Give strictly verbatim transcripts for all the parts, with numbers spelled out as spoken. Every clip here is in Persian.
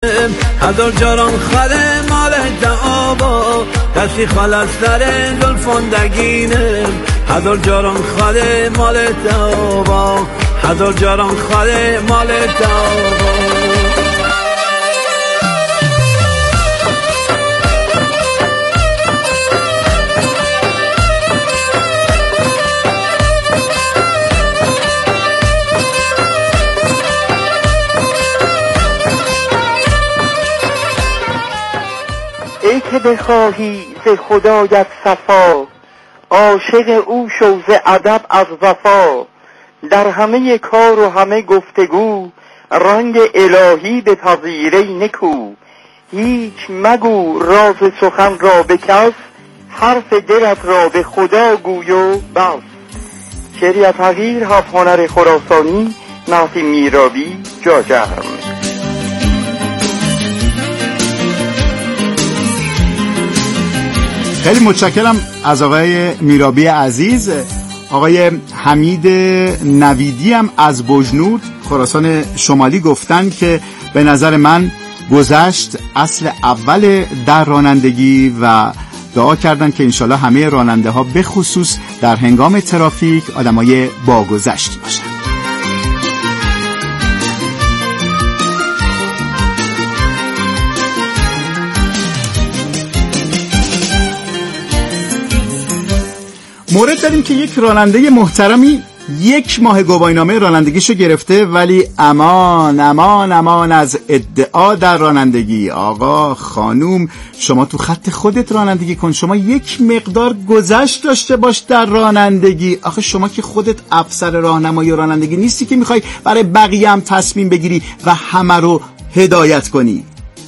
هزار جاران خاله مال دعابا کسی خالص سر زلفندگینه هزار جاران خاله مال دعابا هزار جاران خاله مال دعابا ای که بخواهی ز خدایت صفا عاشق او شو ز ادب از وفا در همه کار و همه گفتگو رنگ الهی به پذیره نکو هیچ مگو راز سخن را به کس حرف دلت را به خدا گوی و بس. شعری از حقیر هفت هنر خراسانی مهدی میرابی جاجرم. خیلی متشکرم از آقای میرابی عزیز. آقای حمید نویدی هم از بجنورد خراسان شمالی گفتن که به نظر من گذشت اصل اول در رانندگی و دعا کردن که انشالله همه راننده ها به خصوص در هنگام ترافیک آدمای با گذشتی باشن. مورد داریم که یک راننده محترمی یک ماه گواهینامه رانندگیشو گرفته ولی امان امان امان از ادعا در رانندگی. آقا خانوم شما تو خط خودت رانندگی کن، شما یک مقدار گذشت داشته باش در رانندگی. آخه شما که خودت افسر راهنمایی رانندگی نیستی که میخوای برای بقیه هم تصمیم بگیری و همه رو هدایت کنی.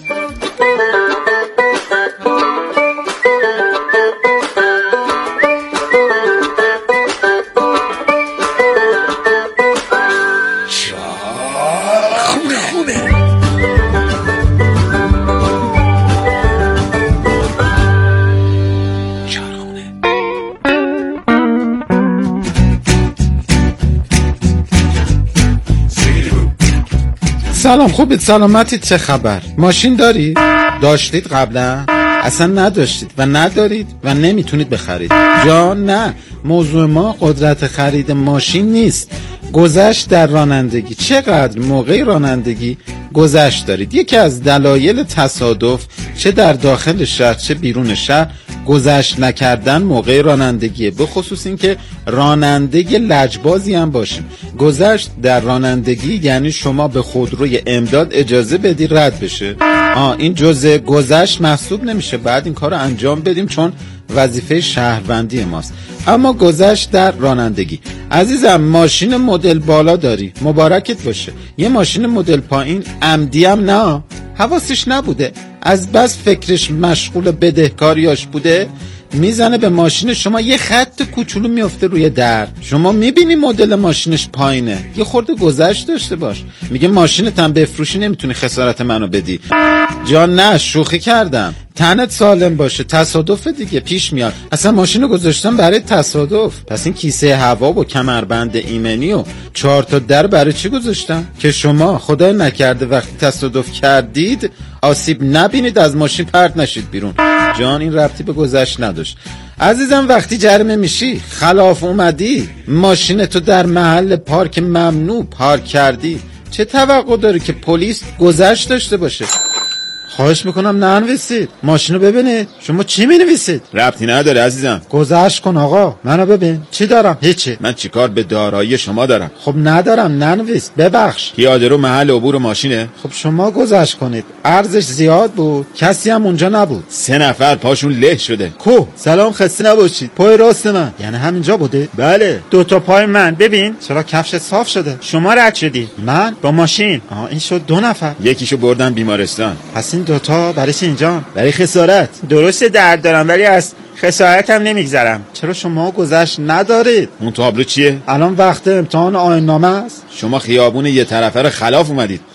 سلام، خوبید؟ سلامتید؟ چه خبر؟ ماشین دارید؟ داشتید قبلا؟ اصلا نداشتید و ندارید و نمیتونید بخرید؟ جان نه، موضوع ما قدرت خرید ماشین نیست، گذشت در رانندگی. چقدر موقع رانندگی گذشت دارید؟ یکی از دلایل تصادف چه در داخل شهر چه بیرون شهر گذشت نکردن موقع رانندگیه، به خصوص این که راننده لجبازی هم باشیم. گذشت در رانندگی یعنی شما به خودروی امداد اجازه بدی رد بشه. آه این جزء گذشت محسوب نمیشه، بعد این کار رو انجام بدیم چون وظیفه شهروندی ماست. اما گذشت در رانندگی. عزیزم ماشین مدل بالا داری، مبارکت باشه. یه ماشین مدل پایین عمدی هم نه، حواسش نبوده، از بس فکرش مشغول بدهکاریاش بوده، میزنه به ماشین شما، یه خط کوچولو میفته روی در، شما میبینی مدل ماشینش پایینه. یه خورده گذشت داشته باش. میگه ماشینت هم بفروشی نمیتونی خسارت منو بدی. جان نه، شوخی کردم. تنت سالم باشه، تصادف دیگه پیش میاد. اصلا ماشینو گذاشتم برای تصادف، پس این کیسه هوا و کمربند ایمنی و چهار تا در برای چی گذاشتم؟ که شما خدای نکرده وقتی تصادف کردید آسیب نبینید، از ماشین پرت نشید بیرون. جان این ربطی به گذشت نداشت. عزیزم وقتی جریمه میشی خلاف اومدی، ماشینتو در محل پارک ممنوع پارک کردی، چه توقع داری که پلیس گذشت داشته باشه؟ خواهش میکنم ننویسید، ماشینو ببینید. شما چی مینویسید؟ ربطی نداره عزیزم. گذشت کن آقا، منو ببین. چی دارم؟ هیچی. من چیکار به دارایی شما دارم؟ خب ندارم، ننویس، ببخش. پیاده رو محل عبور ماشینه؟ خب شما گذشت کنید، ارزش زیاد بود، کسی هم اونجا نبود، سه نفر پاشون له شده. کو سلام، خسته نباشید. پای راست من یعنی همینجا بوده؟ بله. دو تا پای من ببین چرا کفش صاف شده. شما رد شدی، من با ماشین. آها این شد دو نفر، یکیشو بردن بیمارستان. پس این دوتا برای چی اینجا؟ برای خسارت. درسته درد دارم ولی از خسارت هم نمیگذرم. چرا شما گذشت ندارید؟ اون تابلو چیه؟ الان وقت امتحان آیین نامه است. شما خیابون یه طرفه رو خلاف اومدید.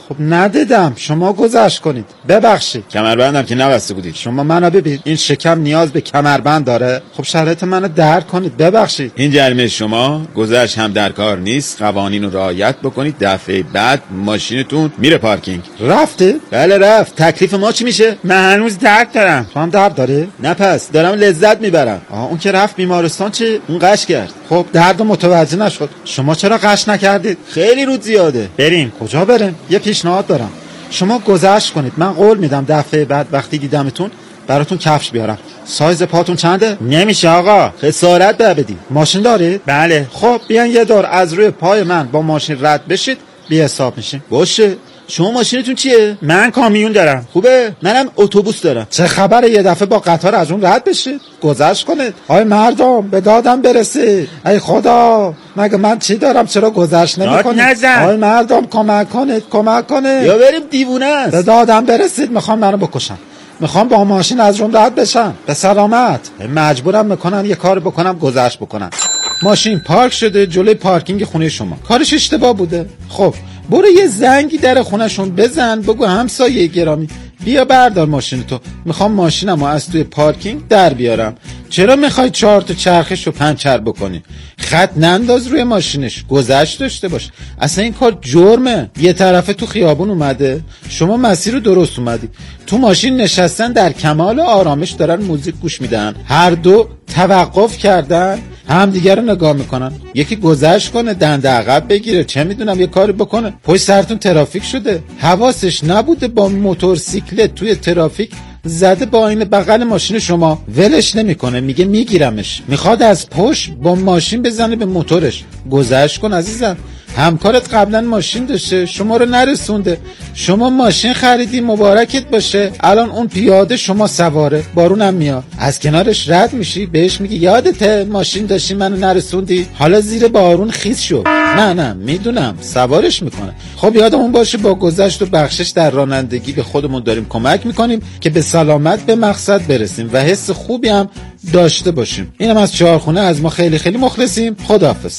خب ندیدم، شما گذشت کنید، ببخشید. کمربندم که نبسته بودید. شما منو ببین، این شکم نیاز به کمربند داره. خب شرایط منو درک کنید، ببخشید. این جریمه شما، گذشت هم در کار نیست. قوانین رو رعایت بکنید. دفعه بعد ماشینتون میره پارکینگ. رفته؟ بله رفت. تکلیف ما چی میشه؟ من هنوز درد دارم. تو هم درد داره؟ نه پس دارم لذت میبرم. آها اون که رفت بیمارستان چه؟ اون قش کرد. خب درد متوجه نشد. شما چرا قش نکردید؟ خیلی رود زیاده. بریم. کجا بریم؟ یه پیشنهاد دارم. شما گذشت کنید، من قول میدم دفعه بعد وقتی دیدمتون براتون کفش بیارم. سایز پاتون چنده؟ نمیشه آقا، خسارت به بدید. ماشین دارید؟ بله. خب بیان یه دور از روی پای من با ماشین رد بشید، بی حساب میشین. باشه. شما ماشینتون چیه؟ من کامیون دارم. خوبه؟ منم اتوبوس دارم. چه خبره یه دفعه با قطار از اون رد بشید؟ گذشت کنید. آی مردم به دادم برسید. ای خدا، مگه من چی دارم چرا گذشت نمی‌کنید؟ آی مردم کمک کنید، کمک کنید. یا بریم دیوونه است. به دادم برسید، میخوام منو بکشن. میخوام با ماشین از اون رد بشم. به سلامت. مجبورم میکنن یه کار بکنم، گذشت بکنم. ماشین پارک شده جلوی پارکینگ خونه شما. کارش اشتباه بوده. خب برو یه زنگی در خونهشون بزن، بگو همسایه گرامی بیا بردار ماشینتو، میخوام ماشینمو از توی پارکینگ در بیارم. چرا میخوای چهار تا چرخشو پنچر بکنی؟ خط ننداز روی ماشینش، گذشت داشته باش. اصلا این کار جرمه. یه طرفه تو خیابون اومده، شما مسیر رو درست اومدی، تو ماشین نشستن در کمال آرامش دارن موزیک گوش میدن، هر دو توقف کردن هم دیگر رو نگاه میکنن. یکی گذشت کنه دنده عقب بگیره، چه میدونم یه کاری بکنه. پشت سرتون ترافیک شده، حواسش نبوده با موتورسیکلت توی ترافیک زده با این بغل ماشین شما، ولش نمیکنه، میگه میگیرمش، میخواد از پشت با ماشین بزنه به موتورش. گذشت کن عزیزم. همکارت قبلا ماشین داشته، شما رو نرسونده، شما ماشین خریدی، مبارکت باشه. الان اون پیاده، شما سواره، بارونم میاد، از کنارش رد میشی، بهش میگی یادته ماشین داشتی منو نرسوندی، حالا زیر بارون خیس شو. نه نه میدونم، سوارش میکنه. خب یادمون باشه با گذشت و بخشش در رانندگی به خودمون داریم کمک میکنیم که به سلامت به مقصد برسیم و حس خوبی هم داشته باشیم. اینم از چهارخونه، از ما خیلی خیلی مخلصیم. خداحافظ.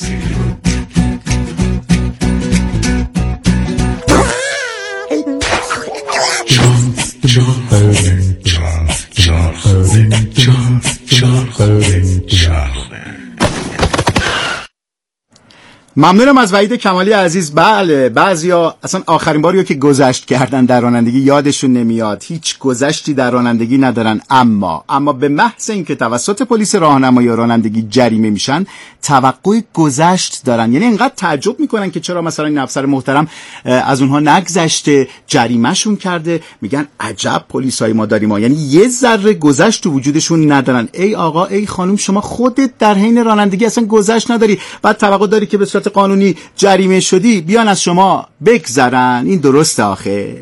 ممنونم از وحید کمالی عزیز. بله بعضیا اصلا آخرین باری که گذشت کردن در رانندگی یادشون نمیاد، هیچ گذشتی در رانندگی ندارن، اما اما به محض اینکه توسط پلیس راهنمایی رانندگی جریمه میشن توقع گذشت دارن. یعنی اینقدر تعجب میکنن که چرا مثلا این افسر محترم از اونها نگذشته، جریمهشون کرده. میگن عجب پلیسای ما داریم ما. یعنی یه ذره گذشت تو وجودشون ندارن. ای آقا ای خانم، شما خودت در حین رانندگی اصلا گذشت نداری، بعد توقع داری که به صورت قانونی جریمه شدی بیان از شما بگذرن؟ این درسته آخه؟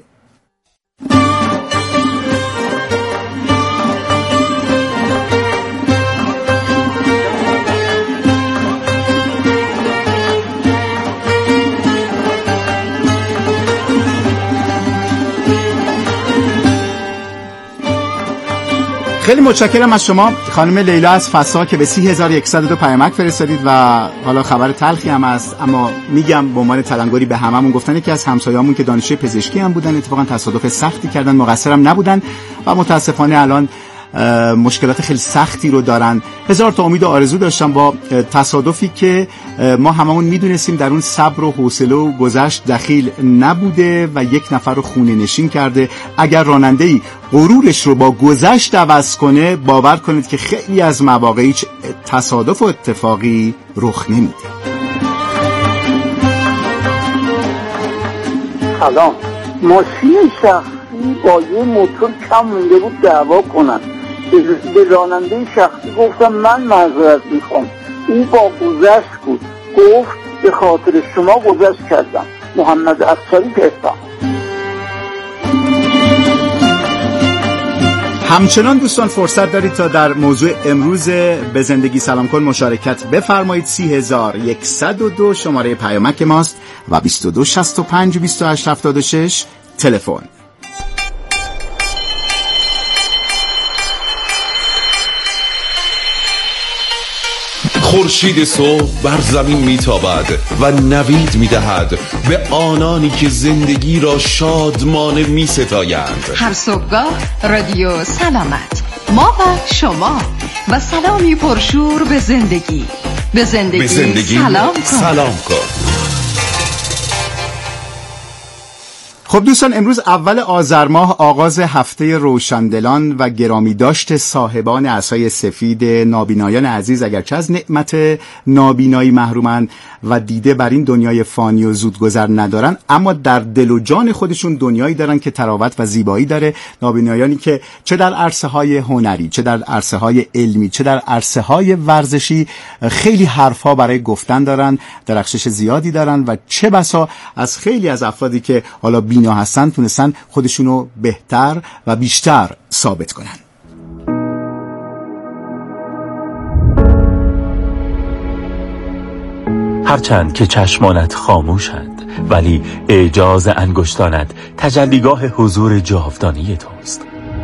خیلی متشکرم از شما خانم لیلا از فسا که به سی هزار و صد و دو پیامک فرستادید و حالا خبر تلخی هم هست، اما میگم به عنوان تلنگری به هممون گفتن که از همسایه‌مون که دانشجوی پزشکی هم بودن اتفاقا تصادف سختی کردن، مقصرم نبودن و متاسفانه الان مشکلات خیلی سختی رو دارن. هزار تا امید و آرزو داشتم با تصادفی که ما هممون میدونستیم در اون صبر و حوصله و گذشت دخیل نبوده و یک نفر رو خونه نشین کرده. اگر راننده‌ای غرورش رو با گذشت عوض کنه، باور کنید که خیلی از مواقع هیچ تصادف و اتفاقی رخ نمیده. سلام. ماشین شخصی با یه موتور کم مونده بود دعوا کنن. به راننده شخصی گفتم من معذرت میخوام، او با گذشت بود، گفت به خاطر شما گذشت کردم. محمد افسری پسا. همچنان دوستان فرصت دارید تا در موضوع امروز به زندگی سلام کن مشارکت بفرمایید. سی هزار و صد و دو شماره پیامک ماست و بیست و دو شصت و پنج بیست و هشت هفتاد و شش تلفن. خورشید صبح بر زمین میتابد و نوید میدهد به آنانی که زندگی را شادمانه میستایند. هر صبحگاه رادیو سلامت، ما و شما، و سلامی پرشور به زندگی. به زندگی, به زندگی سلام کن. سلام کن. خب دوستان، امروز اول آذر ماه آغاز هفته روشندلان و گرامی داشت صاحبان عصای سفید نابینایان عزیز، اگرچه از نعمت نابینایی محرومن و دیده بر این دنیای فانی و زودگذر ندارن، اما در دل و جان خودشون دنیایی دارن که تراوت و زیبایی داره. نابینایانی که چه در عرصه های هنری، چه در عرصه های علمی، چه در عرصه های ورزشی خیلی حرفا برای گفتن دارن، درخشش زیادی دارن و چه بسا از خیلی از افرادی که حالا بینا هستن تونستن خودشونو بهتر و بیشتر ثابت کنن. هرچند که چشمانت خاموشند، ولی اعجاز انگشتانت تجلیگاه حضور جاودانی توست.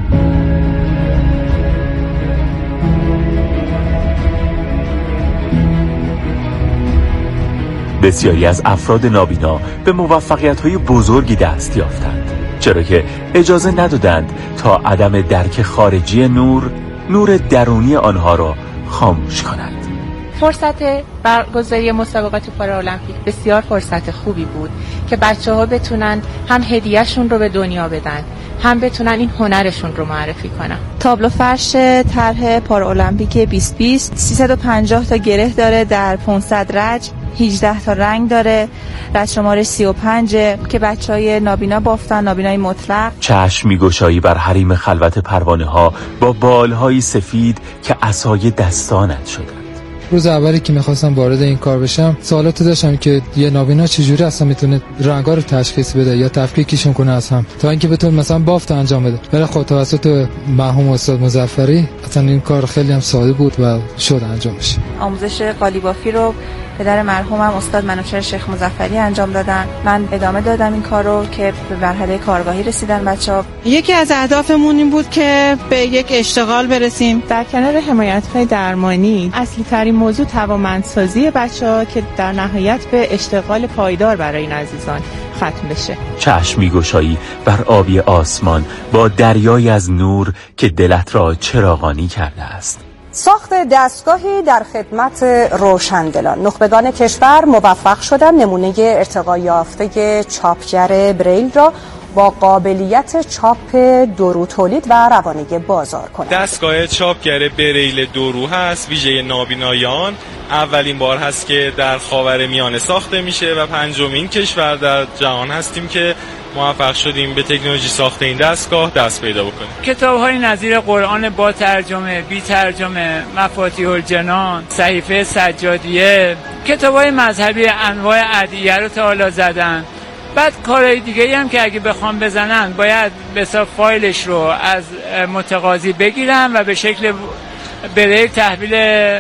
بسیاری از افراد نابینا به موفقیت‌های بزرگی دست یافتند، چرا که اجازه ندادند تا عدم درک خارجی نور، نور درونی آنها را خاموش کنند. فرصت برگزاری مسابقات پارالمپیک بسیار فرصت خوبی بود که بچه‌ها بتونن هم هدیه‌شون رو به دنیا بدن، هم بتونن این هنرشون رو معرفی کنن. تابلو فرش طرح پارالمپیک بیست بیست سیصد و پنجاه تا گره داره، در پانصد رج، هجده تا رنگ داره، رج شمارش سی و پنج که بچهای نابینا بافتن، نابینای مطلق. چشم میگشایی بر حریم خلوت پروانه ها با بالهای سفید که عصای دستانت شدند. روز اولی که میخواستم وارد این کار بشم سوالات داشتم که یه نابینا چجوری اصلا میتونه رنگا رو تشخیص بده یا تفکیکشون کنه از هم تا اینکه بتونه مثلا بافت انجام بده. ولی خب توسط مرحوم استاد مظفری اصلا این کار خیلی هم ساده بود و شد انجام بشه. آموزش قالیبافی رو پدر مرحومم استاد منوچهر شیخ مظفری انجام دادن. من ادامه دادم این کار رو که به مرحله کارگاهی رسیدن بچه‌ها. یکی از اهدافمون این بود که به یک اشتغال برسیم. در کنار حمایت‌های درمانی، اصلی ترین موضوع توانمندسازی بچه‌ها که در نهایت به اشتغال پایدار برای این عزیزان ختم بشه. چشم میگشایی بر آبی آسمان با دریایی از نور که دلت را چراغانی کرده است. ساخت دستگاهی در خدمت روشندلان. نخبگان کشور موفق شدند نمونه ارتقا یافته چاپگر بریل را با قابلیت چاپ دورو تولید و روانه بازار کنند. دستگاه چاپگر بریل دورو هست، ویژه نابینایان. اولین بار هست که در خاورمیانه ساخته میشه و پنجمین کشور در جهان هستیم که موفق شدیم به تکنولوژی ساخت این دستگاه دست پیدا بکنیم. کتاب‌های نظیر قرآن با ترجمه، بی ترجمه، مفاتیح الجنان، صحیفه سجادیه، کتاب‌های مذهبی انواع ادعیه رو تا حالا زدن. بعد کارهای دیگه‌ای هم که اگه بخوام بزنن باید به حساب فایلش رو از متقاضی بگیرن و به شکل بریل تحویل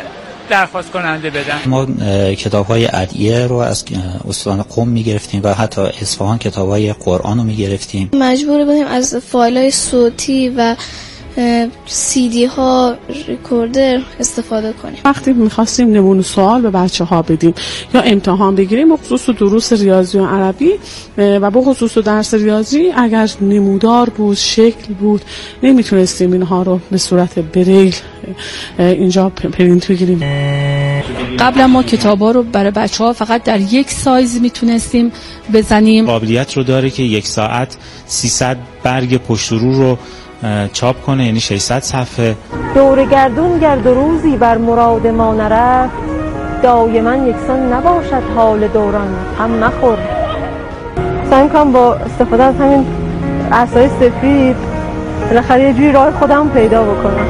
درخواست کننده بدن. ما کتاب‌های ادعیه رو از استان قم می‌گرفتیم و حتی اصفهان کتاب‌های قرآن رو می‌گرفتیم. مجبور بودیم از فایل‌های صوتی و سی دی ها ریکوردر استفاده کنیم. وقتی می‌خواستیم نمونه سوال به بچه‌ها بدیم یا امتحان بگیریم، بخصوص دروس ریاضی و عربی و به خصوص درس ریاضی، اگر نمودار بود، شکل بود، نمیتونستیم اینها رو به صورت بریل اینجا پرینت بگیریم. قبلا ما کتابا رو برای بچه‌ها فقط در یک سایز میتونستیم بزنیم. قابلیت رو داره که یک ساعت سیصد برگ پشت رو رو چاپ کنه، یعنی ششصد صفحه. دور گردون گرد و روزی بر مراد ما نرفت، دایما یکسان نباشد حال دوران، هم مخور. سعی کنم با استفاده از همین عصای سفید بالاخره یه جوری راه خودم پیدا بکنم.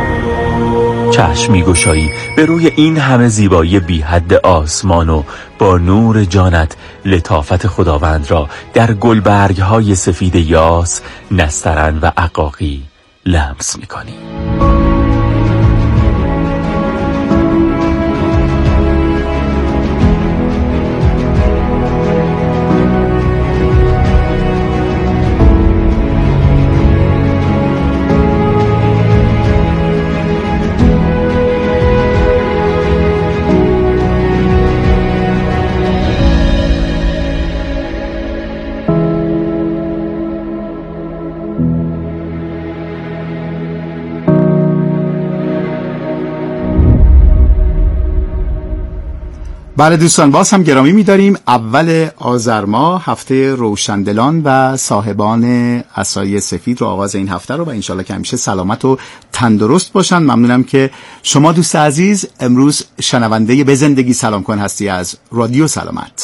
چشم میگشایی به روی این همه زیبایی بی حد آسمان و با نور جانت لطافت خداوند را در گلبرگ های سفید یاس، نسترن و عقاقی لمس میکنی. بله دوستان، باز هم گرامی می‌داریم. اول آذر ماه هفته روشندلان و صاحبان عصای سفید رو آغاز این هفته رو و انشالله که همیشه سلامت و تندرست باشن. ممنونم که شما دوست عزیز امروز شنونده به زندگی سلام کن هستی از رادیو سلامت.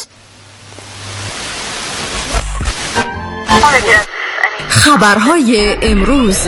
خبرهای امروز.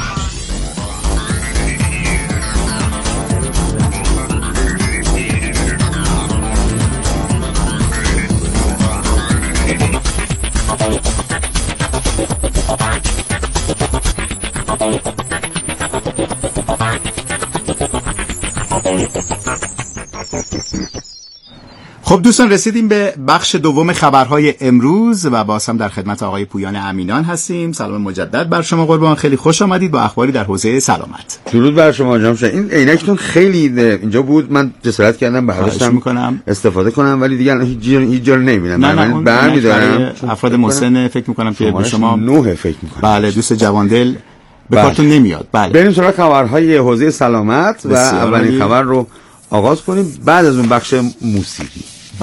خب دوستان، رسیدیم به بخش دوم خبرهای امروز و باز هم در خدمت آقای پویان امینان هستیم. سلام مجدد بر شما قربان، خیلی خوش آمدید با اخباری در حوزه سلامت. درود بر شما جناب شاه. این عینکتون خیلی اینجا بود، من جسارت کردم برداشتم استفاده کنم ولی دیگه هیچ جا هیچ جا نمیبینم. من برمی‌دارم افراد مسن فکر می‌کنم که به شما نوح فکر می‌کنم. بله دوست جواندل به کارتون نمیاد. بله بریم سراغ خبرهای حوزه سلامت و اولین خبر رو آغاز کنیم، بعد از اون بخش موسیقی. بله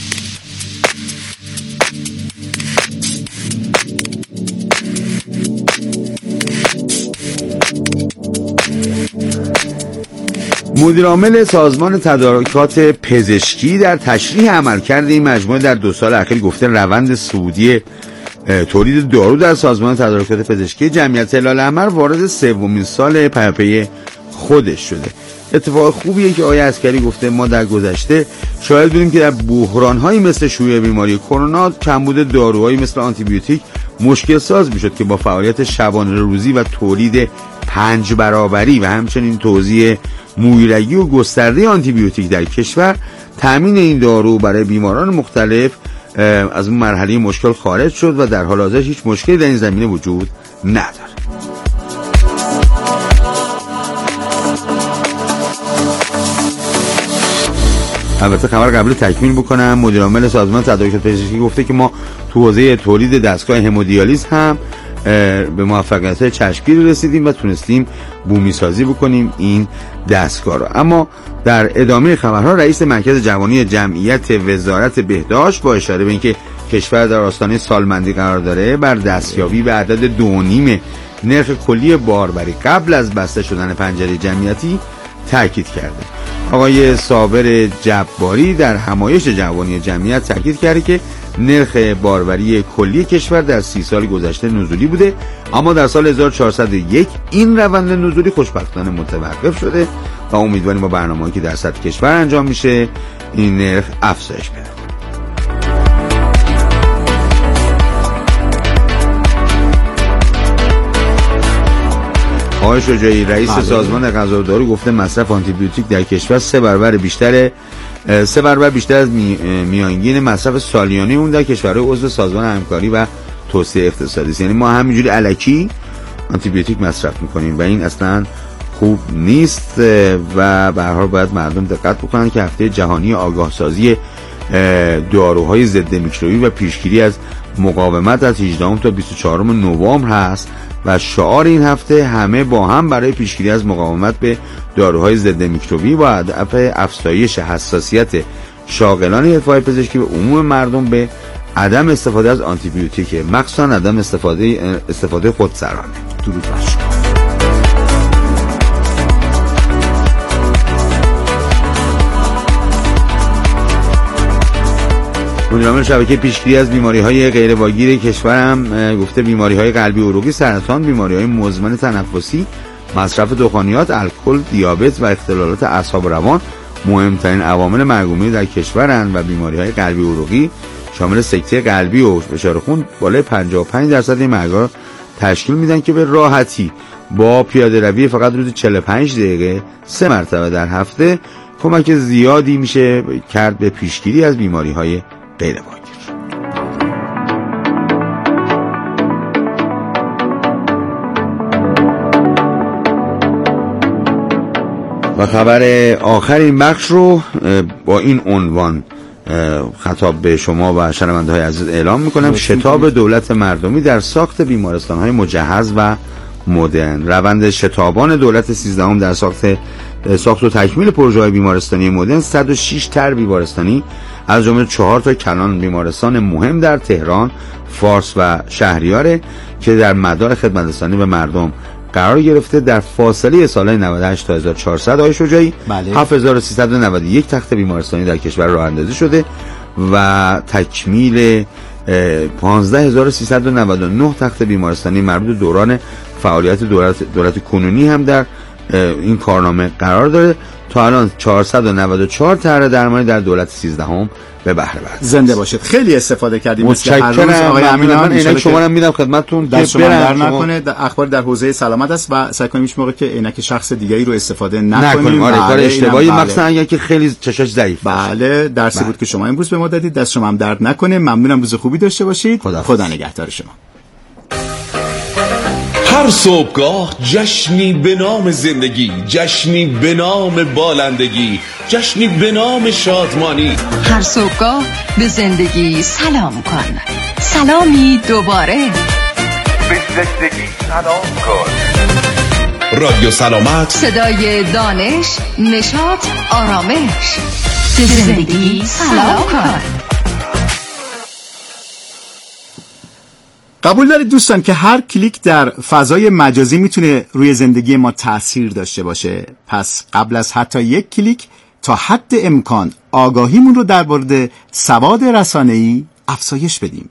مدیر عامل سازمان تدارکات پزشکی در تشریح عملکرد این مجموعه در دو سال اخیر گفته روند صعودی تولید دارو در سازمان تدارکات پزشکی جمعیت هلال احمر وارد سومین سال پیاپی خودش شده. اتفاق خوبیه که آقای عسکری گفته ما در گذشته شاهد بودیم که در بحران‌هایی مثل شیوع بیماری کرونا کمبود داروهایی مثل آنتی بیوتیک مشکل ساز میشد که با فعالیت شبانه روزی و تولید پنج برابری و همچنین توزیع مویرگی و گسترده آنتی بیوتیک در کشور تامین این دارو برای بیماران مختلف از اون مرحله مشکل خارج شد و در حال حاضر هیچ مشکلی در این زمینه وجود نداره. البته خبر قبل تکمیل بکنم، مدیر عامل سازمان تدارکات پزشکی گفته که ما تو حوزه تولید دستگاه همودیالیز هم به موفقیت چشمگیری رسیدیم و تونستیم بومی سازی بکنیم این دستگاه رو. اما در ادامه خبرها رئیس مرکز جوانی جمعیت وزارت بهداشت با اشاره به اینکه کشور در آستانه سالمندی قرار داره بر دستیابی به عدد دو نیم نرخ کلی باربری قبل از بسته شدن پنجره جمعیتی تاکید کرده. آقای صابر جباری در همایش جوانی جمعیت تاکید کرده که نرخ باربری کلی کشور در سی سال گذشته نزولی بوده، اما در سال هزار و چهارصد و یک این روند نزولی خوشبختانه متوقف شده و امیدواریم با برنامه‌ای که در سطح کشور انجام میشه این نرخ افزایش پیدا کنه. آقای شجاعی رئیس بله. سازمان غذا و دارو گفته مصرف آنتی بیوتیک در کشور سه برابر بیشتر سه برابر بیشتر از می، میانگین مصرف سالیانه اون در کشورهای عضو سازمان همکاری و توسعه اقتصادی است. یعنی ما همینجوری الکی آنتی بیوتیک مصرف میکنیم و این اصلا خوب نیست و به هر حال باید مردم دقت بکنن که هفته جهانی آگاه سازی داروهای ضد میکروبی و پیشگیری از مقاومت از هجدهم تا بیست و چهارم نوامبر هست و شعار این هفته همه با هم برای پیشگیری از مقاومت به داروهای ضد میکروبی با هدف افزایش حساسیت شاغلان حرفه‌های پزشکی و عموم مردم به عدم استفاده از آنتی بیوتیک، مخصوصا عدم استفاده استفاده خودسرانه. درود بر شما. مدیر عامل شبکه پیشگیری از بیماری‌های غیرواگیر کشورم گفته بیماری‌های قلبی و عروقی، سرطان، بیماری‌های مزمن تنفسی، مصرف دخانیات، الکل، دیابت و اختلالات اعصاب و روان مهمترین عوامل مرگومی در کشورند و بیماری‌های قلبی و عروقی شامل سکته قلبی و فشار خون بالای پنجاه و پنج درصد این مرگ‌ها تشکیل میدن که به راحتی با پیاده روی فقط روزی چهل و پنج دقیقه سه مرتبه در هفته کمک زیادی میشه کرد به پیشگیری از بیماری‌های غیرواگیر. و خبر آخر این بخش رو با این عنوان خطاب به شما و شنونده‌های عزیز اعلام میکنم: شتاب دولت مردمی در ساخت بیمارستان‌های مجهز و مدرن. روند شتابان دولت سیزدهم در ساخت ساخت و تکمیل پروژه‌های بیمارستانی مدرن صد و شش تر بیمارستانی از جمله چهار تا کلان بیمارستان مهم در تهران، فارس و شهریاره که در مدار خدمترسانی به مردم قرار گرفته. در فاصله سالهای نود و هشت تا هزار و چهارصد آقای شجاعی بله. هفت هزار و سیصد و نود و یک تخت بیمارستانی در کشور راه اندازی شده و تکمیل پانزده هزار و سیصد و نود و نه تخت بیمارستانی مربوط دوران فعالیت دولت دولت کنونی هم در این کارنامه قرار داره. تا الان چهارصد و نود و چهار طرح درمانی در دولت سیزدهم به بهره برد. زنده باشید. خیلی استفاده کردیم. متشکرم آقای امیران. عینک شما رو میدم خدمتتون که شما در نکنه. اخبار در حوزه سلامت است و سعی کنیم هیچ موقع که عینک شخص دیگری رو استفاده نکنیم. آره کار اشتباهی مخصوصا اگر که خیلی چشاش ضعیف. بله درسی بله. بود که شما امروز به ما دادید. دست شما هم درد نکنه. ممنونم. روز خوبی داشته باشید. خدا, خدا نگهدار شما. هر صبحگاه جشنی به نام زندگی، جشنی به نام بالندگی، جشنی به نام شادمانی. هر صبحگاه به زندگی سلام کن. سلامی دوباره به زندگی سلام کن. رادیو سلامت، صدای دانش، نشاط، آرامش. به زندگی سلام کن. قبول دارید دوستان که هر کلیک در فضای مجازی میتونه روی زندگی ما تأثیر داشته باشه؟ پس قبل از حتی یک کلیک تا حد امکان آگاهیمون رو در مورد سواد رسانه‌ای افزایش بدیم.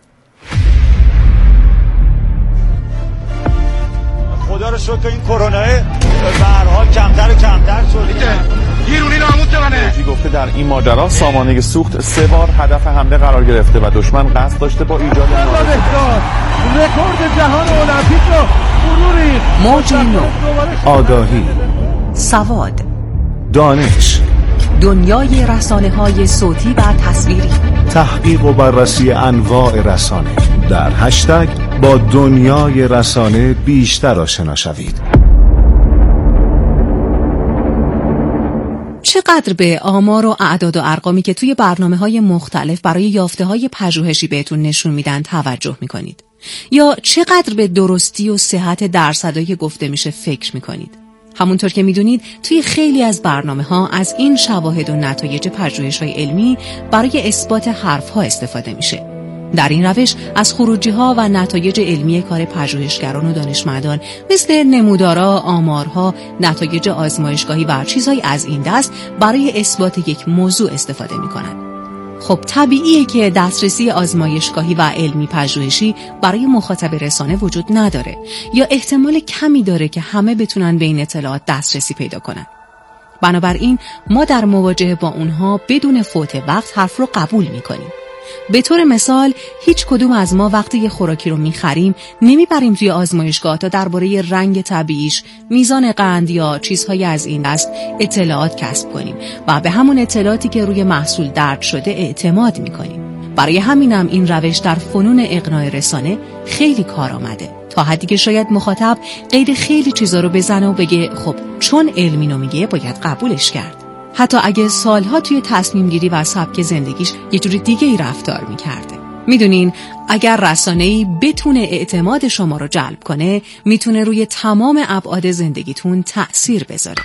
خدا رو شکر این کرونا به هر حال کمتر و کمتر شده. گیرونی ناموس منه. گفته در این ماجرا سامانه سوخت سه بار هدف حمله قرار گرفته و دشمن قصد داشته با ایجاد رکورد جهان المپیک رو فروری. موج نو، آگاهی، سواد، دانش، دنیای رسانه‌های صوتی و تصویری، تحقیق و بررسی انواع رسانه. در هشتگ با دنیای رسانه بیشتر آشنا شوید. چقدر به آمار و اعداد و ارقامی که توی برنامه‌های مختلف برای یافته‌های پژوهشی بهتون نشون میدن توجه میکنید؟ یا چقدر به درستی و صحت درصدایی گفته میشه فکر میکنید؟ همونطور که میدونید توی خیلی از برنامه‌ها از این شواهد و نتایج پژوهش‌های علمی برای اثبات حرف‌ها استفاده میشه. در این روش از خروجی‌ها و نتایج علمی کار پژوهشگران و دانشمندان مثل نمودارها، آمارها، نتایج آزمایشگاهی و چیزهای از این دست برای اثبات یک موضوع استفاده می‌کنند. خب طبیعیه که دسترسی آزمایشگاهی و علمی پژوهشی برای مخاطب رسانه وجود نداره یا احتمال کمی داره که همه بتونن به این اطلاعات دسترسی پیدا کنن. بنابراین ما در مواجهه با اونها بدون فوت وقت حرف رو قبول می‌کنیم. به طور مثال هیچ کدوم از ما وقتی یه خوراکی رو میخریم نمیبریم توی آزمایشگاه تا درباره رنگ طبیعیش، میزان قند یا چیزهای از این دست اطلاعات کسب کنیم و به همون اطلاعاتی که روی محصول درج شده اعتماد میکنیم. برای همینم این روش در فنون اقناع رسانه خیلی کار آمده، تا حدی که شاید مخاطب قید خیلی چیزا رو بزنه و بگه خب چون علمی رو میگه باید قبولش کرد، حتی اگه سالها توی تصمیم گیری و سبک زندگیش یه جور دیگه ای رفتار میکرده. میدونین اگر رسانه‌ای بتونه اعتماد شما رو جلب کنه میتونه روی تمام ابعاد زندگیتون تأثیر بذاره.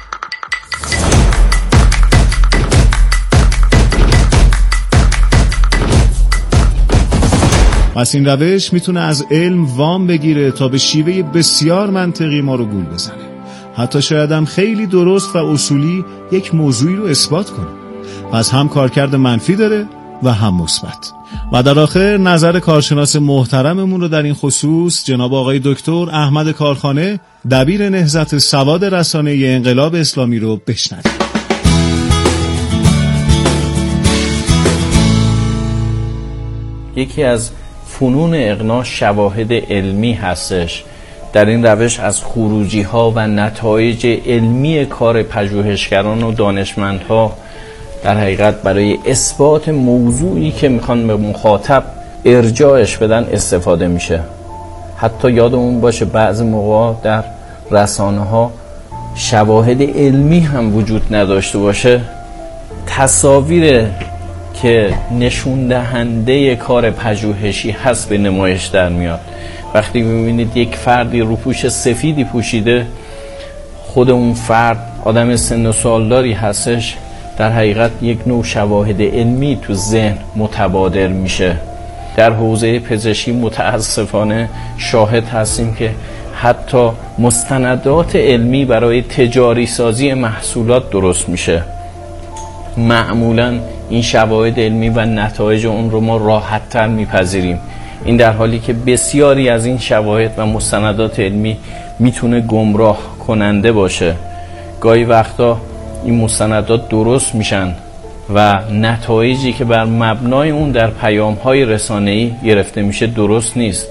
پس این روش میتونه از علم وام بگیره تا به شیوه بسیار منطقی ما رو گول بزنه. حتی شاید هم خیلی درست و اصولی یک موضوعی رو اثبات کنه. پس هم کارکرد منفی داره و هم مثبت. و در آخر نظر کارشناس محترممون رو در این خصوص جناب آقای دکتر احمد کارخانه، دبیر نهضت سواد رسانه‌ای انقلاب اسلامی رو بشنوید. یکی از فنون اقناع شواهد علمی هستش. در این روش از خروجی ها و نتایج علمی کار پژوهشگران و دانشمندها در حقیقت برای اثبات موضوعی که میخوان به مخاطب ارجاعش بدن استفاده میشه. حتی یادمون باشه بعضی موقع در رسانه ها شواهد علمی هم وجود نداشته باشه، تصاویر که نشون دهنده کار پژوهشی هست به نمایش در میاد. وقتی میبینید یک فردی روپوش سفیدی پوشیده، خود اون فرد آدم سن و سالداری هستش، در حقیقت یک نوع شواهد علمی تو ذهن متبادر میشه. در حوزه پزشکی متاسفانه شاهد هستیم که حتی مستندات علمی برای تجاری سازی محصولات درست میشه. معمولا این شواهد علمی و نتایج اون رو ما راحت تر میپذیریم، این در حالی که بسیاری از این شواهد و مستندات علمی میتونه گمراه کننده باشه. گاهی وقتا این مستندات درست میشن و نتایجی که بر مبنای اون در پیام‌های رسانه‌ای گرفته میشه درست نیست.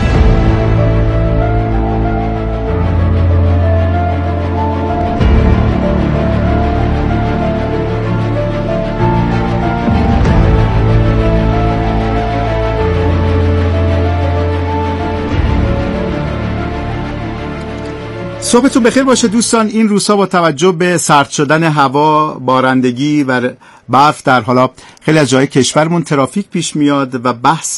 صبحتون بخیر باشه دوستان. این روزها با توجه به سرد شدن هوا، بارندگی و برف در حالا خیلی از جای کشورمون ترافیک پیش میاد و بحث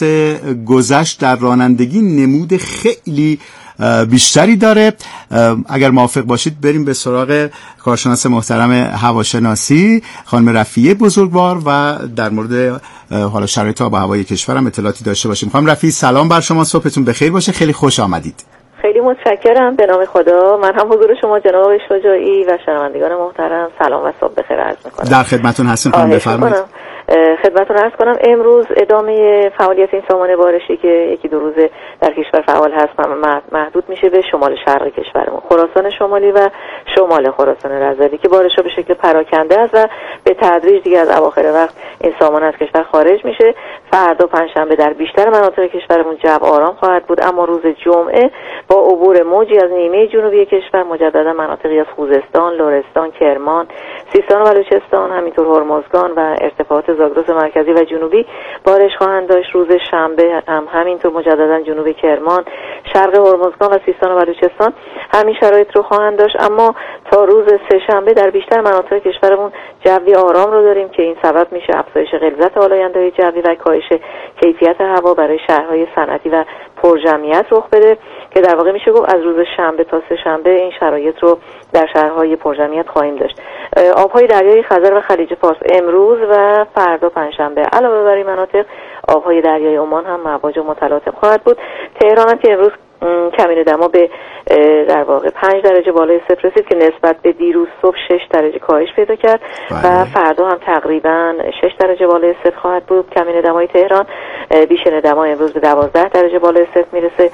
گذشت در رانندگی نمود خیلی بیشتری داره. اگر موافق باشید بریم به سراغ کارشناس محترم هواشناسی خانم رفیعی بزرگوار و در مورد حالا شرایط آب و هوای کشورم اطلاعاتی داشته باشیم. خانم رفیعی سلام بر شما، صبحتون بخیر باشه، خیلی خوش آمدید. خیلی متشکرم. به نام خدا، من هم حضور شما جناب شجاعی و شنوندگان محترم سلام و صبح بخیر عرض می‌کنم. در خدمتتون هستیم خانم، بفرمایید. خدمتتون عرض کنم امروز ادامه فعالیت این سامان بارشی که یکی دو روزه در کشور فعال هست محدود میشه به شمال شرق کشورمون، خراسان شمالی و شمال خراسان رضوی که بارش‌ها به شکل پراکنده است و به تدریج دیگه از اواخر وقت این سامان از کشور خارج میشه. فردا پنجشنبه در بیشتر مناطق کشورمون جو آرام خواهد بود، اما روز جمعه با عبور موجی از نیمه جنوبی کشور مجددا مناطقی از خوزستان، لرستان، کرمان، سیستان و بلوچستان، همینطور هرمزگان و ارتفاعات زاگرس مرکزی و جنوبی بارش خواهند داشت. روز شنبه هم همینطور مجددا جنوب کرمان، شرق هرمزگان و سیستان و بلوچستان همین شرایط رو خواهند داشت، اما تا روز سه شنبه در بیشتر مناطق کشورمون جوی آرام رو داریم که این سبب میشه افزایش غلظت آلاینده‌های جوی و کاهش کیفیت هوا برای شهرهای صنعتی و پرجمعیت رخ بده که در واقع میشه گفت از روز شنبه تا سه شنبه این شرایط رو در شهرهای پرجمعیت خواهیم داشت. آبهای دریای خزر و خلیج فارس امروز و فردا پنجشنبه علاوه بر این مناطق آبهای دریای عمان هم مواج و متلاطم خواهد بود. تهران هم که امروز کمین دما به در واقع پنج درجه بالای صفر رسید که نسبت به دیروز صبح شش درجه کاهش پیدا کرد و فردا هم تقریبا شش درجه بالای صفر خواهد بود کمین دمای تهران. بیشتر دما امروز به دوازده درجه بالای صفر میرسه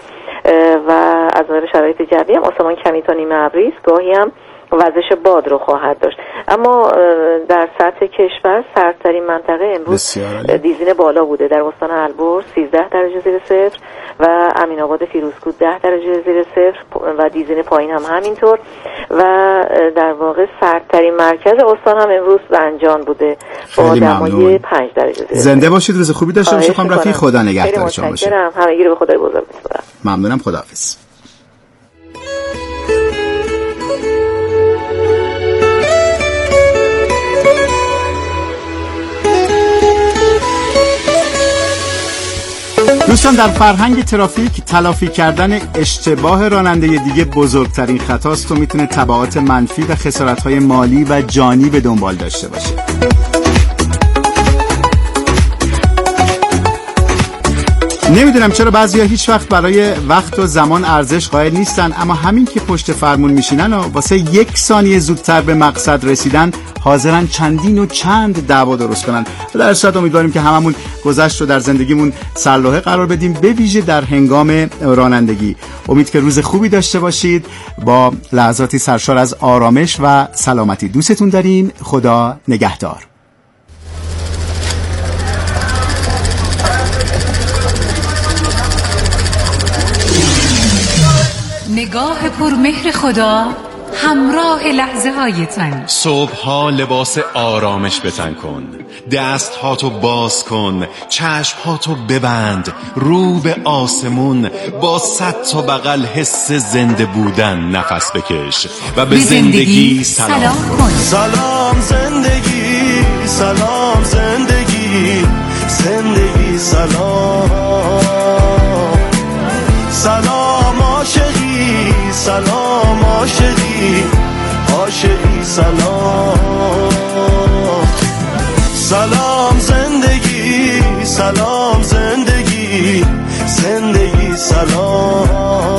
و از نظر شرایط جوی هم آسمان کمی تا نیمه ابری است، گاهی هم وزش باد رو خواهد داشت. اما در سطح کشور سردترین منطقه امروز دیزین بالا بوده، در استان البرز سیزده درجه زیر صفر و امین آباد فیروزکوه ده درجه زیر صفر و دیزین پایین هم همینطور و در واقع سردترین مرکز استان هم امروز زنجان بوده با دمای پنج درجه زیر صفر. زنده باشید، روز خوبی داشته باشید خانم رفیعی، خدا نگهدار شما باشه. متشکرم، همگی رو به خدای بزرگ می‌سپارم. ممنونم، خداحافظ. دوستان در فرهنگ ترافیک تلافی کردن اشتباه راننده دیگه بزرگترین خطاست و میتونه تبعات منفی و خسارت‌های مالی و جانی به دنبال داشته باشه. نمیدونم چرا بعضیا هیچ وقت برای وقت و زمان ارزش قائل نیستن، اما همین که پشت فرمون میشینن و واسه یک ثانیه زودتر به مقصد رسیدن حاضرن چندین و چند دعوا درست کنن. و در صورت امیدواریم که هممون گذشت رو در زندگیمون سرلوحه قرار بدیم، به ویژه در هنگام رانندگی. امید که روز خوبی داشته باشید با لحظاتی سرشار از آرامش و سلامتی. دوستتون داریم، خدا نگهدار. نگاه پرمهر خدا همراه لحظه هایتان. صبح ها لباس آرامش به تن کن، دست ها تو باز کن، چشم ها تو ببند، رو به آسمون، با صد تا بغل حس زنده بودن نفس بکش و به زندگی سلام, سلام کن. سلام زندگی، سلام زندگی، زندگی سلام، سلام عاشقی، سلام عاشقی، عاشقی سلام. سلام زندگی، سلام زندگی، زندگی سلام.